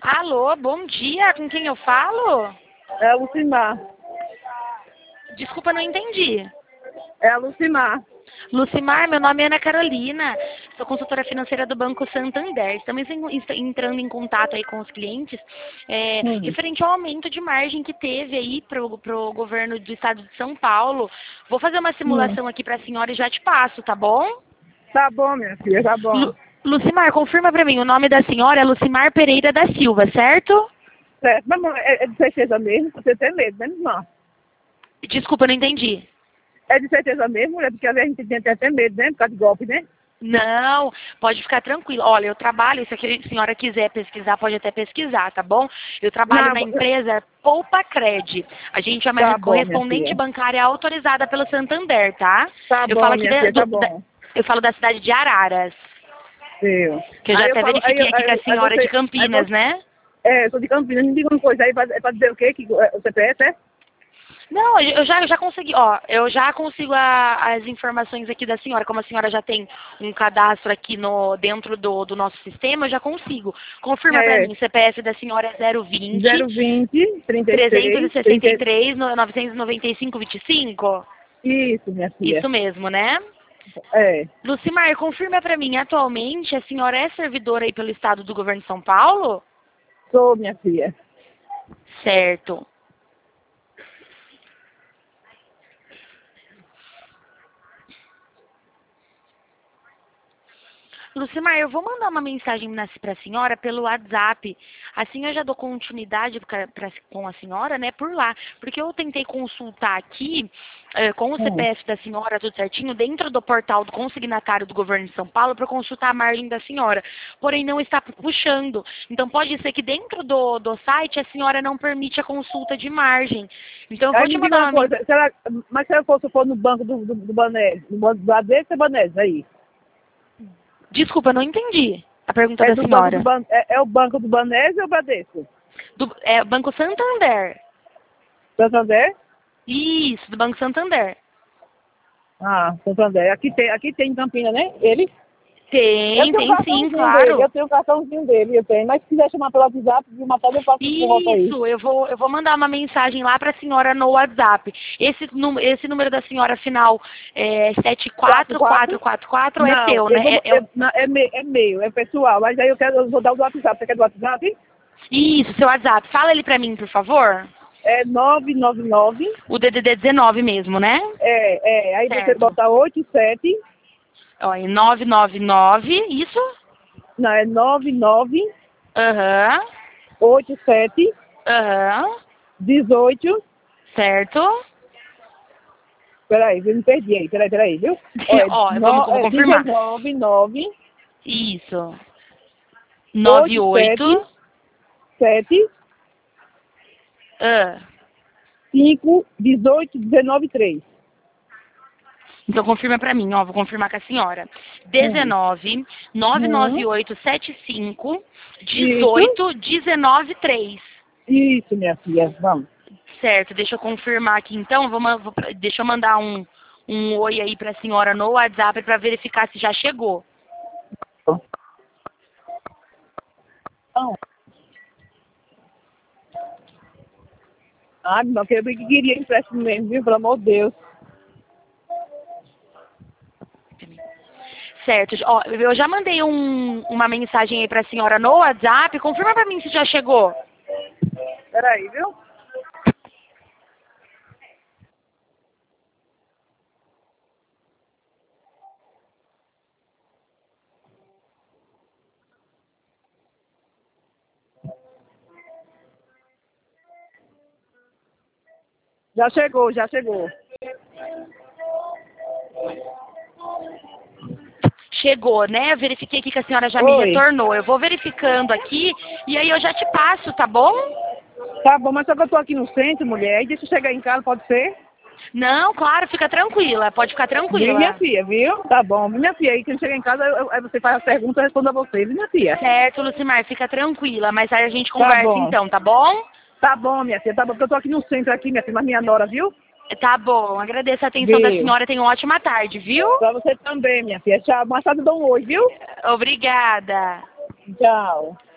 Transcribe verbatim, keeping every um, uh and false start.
Alô, bom dia, com quem eu falo? É a Lucimar. Desculpa, não entendi. É a Lucimar. Lucimar, meu nome é Ana Carolina, sou consultora financeira do Banco Santander. Estamos em- entrando em contato aí com os clientes é, Hum. referente ao aumento de margem que teve aí para o governo do estado de São Paulo. Vou fazer uma simulação aqui para a senhora e já te passo, tá bom? Tá bom, minha filha, tá bom. Lu Lucimar, confirma para mim, o nome da senhora é Lucimar Pereira da Silva, certo? Certo. Mamãe, é, é de certeza mesmo? Você tem medo, né, irmã? Desculpa, não entendi. É de certeza mesmo, mulher? Porque às vezes a gente tem até medo, né? Por causa de golpe, né? Não, pode ficar tranquilo. Olha, eu trabalho, se a senhora quiser pesquisar, pode até pesquisar, tá bom? Eu trabalho Não, na empresa Poupa Cred. A gente é uma tá bom, minha correspondente filha. bancária autorizada pelo Santander, tá? Tá Eu bom, falo aqui minha da, filha, tá do- da- bom. eu falo da cidade de Araras, Viu? que eu já Aí eu até falo, aí, verifiquei eu- aqui aí, com a aí senhora você, de aí Campinas, você, né? é, eu sou de Campinas, me diga uma coisa, aí pra- é pra dizer o quê? Que é, o C P F, é? Não, eu já, eu já consegui, ó, eu já consigo a- as informações aqui da senhora, como a senhora já tem um cadastro aqui no, dentro do, do nosso sistema, eu já consigo. Confirma pra É, mim, o C P F da senhora é zero vinte, zero vinte, trinta e seis, trezentos e sessenta e trinta. três, novecentos e noventa e cinco, vinte e cinco? Isso, minha filha. Isso mesmo, né? É, Lucimar, confirma pra mim, atualmente a senhora é servidora aí pelo estado do governo de São Paulo? sou, minha filha. Certo. Lucimar, eu vou mandar uma mensagem para a senhora pelo WhatsApp. Assim eu já dou continuidade pra, pra- com a senhora, né, por lá. Porque eu tentei consultar aqui, eh, com o Hum. C P F da senhora, tudo certinho, dentro do portal do consignatário do governo de São Paulo, para consultar a margem da senhora. Porém, não está puxando. Então, pode ser que dentro do, do site a senhora não permite a consulta de margem. Então, eu vou Aí te me diga mandar uma uma mensagem. coisa, será, mas se eu fosse for no banco do, do, do Banese, no banco do Bradesco é Banese, aí? Desculpa, eu não entendi a pergunta É da do banco do senhora. Ban, é, é o banco do Banese ou Bradesco? Do, é Banco Santander. Santander? Isso, do Banco Santander. Ah, Santander. Aqui tem, aqui tem em Campinas, né? Ele? Eu Tem, tenho um tem sim, cartãozinho dele, claro. eu tenho um cartãozinho dele, eu tenho. Mas se quiser chamar pelo WhatsApp, de uma tarde eu faço por volta aí. Isso, eu vou, eu vou mandar uma mensagem lá para a senhora no WhatsApp. Esse, nú- esse número da senhora final é sete quatro quatro quatro quatro é Não, teu, eu né? vou, É, é o- eu, não, é, me, é meio, é pessoal, mas aí eu quero, eu vou dar o do WhatsApp. Você quer do WhatsApp? isso, seu WhatsApp. Fala ele para mim, por favor. É nove nove nove, O D D D dezenove mesmo, né? é, é, aí você Certo. bota oito sete, Ó, é nove nove nove, isso? não, é nove nove Aham, oito sete, aham, dezoito. certo. Peraí, eu me perdi aí, peraí, peraí, viu? Olha, Ó, eu vou, no, vou é, confirmar. dezenove nove Isso. Nove oito oito. sete sete Ah. cinco dezoito dezenove três. Então confirma pra mim, ó, vou confirmar com a senhora. Hum. dezenove, nove nove Hum. oito sete cinco, Isso, dezoito, dezenove três. isso, minha filha, vamos. Certo, deixa eu confirmar aqui então, vou, ma- vou- deixa eu mandar um, um oi aí pra senhora no WhatsApp pra verificar se já chegou. Não. Ah, não, que eu que queria empréstimo mesmo, viu, pelo amor de Deus. Certo, ó, eu já mandei um- uma mensagem aí pra senhora no WhatsApp, confirma pra mim se já chegou. Peraí, viu? Já chegou, já chegou. Chegou, né? Eu verifiquei aqui que a senhora já me Oi. retornou. Eu vou verificando aqui e aí eu já te passo, tá bom? Tá bom, mas só que eu tô aqui no centro, mulher, aí deixa eu chegar em casa, pode ser? Não, claro, fica tranquila. Pode ficar Viu, minha tranquila. filha, viu? Tá bom, minha filha, aí quando chegar em casa, eu- eu- aí você faz a pergunta, eu respondo a você, viu, minha filha? Certo, Lucimar, fica tranquila. Mais tarde a gente Tá conversa bom. então, tá bom? Tá bom, minha filha, tá bom, porque eu tô aqui no centro aqui, minha filha, mas minha nora, viu? Tá bom. Agradeço a atenção da Viu? senhora. Tenha uma ótima tarde, viu? Pra você também, minha filha. Tchau, mais tarde eu dou um oi, viu? Obrigada. Tchau.